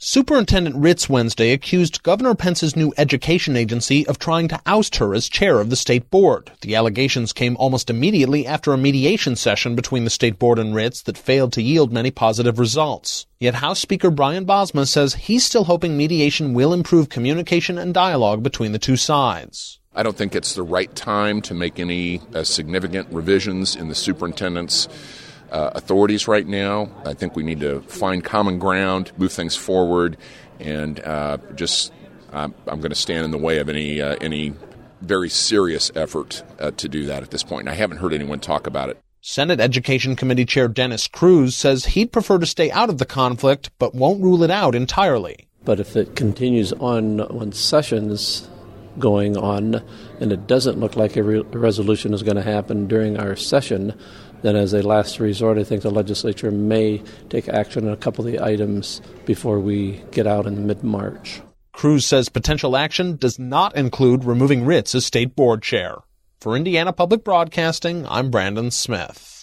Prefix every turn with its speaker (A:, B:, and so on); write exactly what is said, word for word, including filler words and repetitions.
A: Superintendent Ritz Wednesday accused Governor Pence's new education agency of trying to oust her as chair of the state board. The allegations came almost immediately after a mediation session between the state board and Ritz that failed to yield many positive results. Yet House Speaker Brian Bosma says he's still hoping mediation will improve communication and dialogue between the two sides.
B: I don't think it's the right time to make any uh, significant revisions in the superintendent's Uh, authorities right now. I think we need to find common ground, move things forward, and uh, just uh, I'm going to stand in the way of any uh, any very serious effort uh, to do that at this point. And I haven't heard anyone talk about it.
A: Senate Education Committee Chair Dennis Cruz says he'd prefer to stay out of the conflict, but won't rule it out entirely.
C: But if it continues on when sessions going on and it doesn't look like a, re- a resolution is going to happen during our session, then as a last resort, I think the legislature may take action on a couple of the items before we get out in mid-March.
A: Cruz says potential action does not include removing Ritz as state board chair. For Indiana Public Broadcasting, I'm Brandon Smith.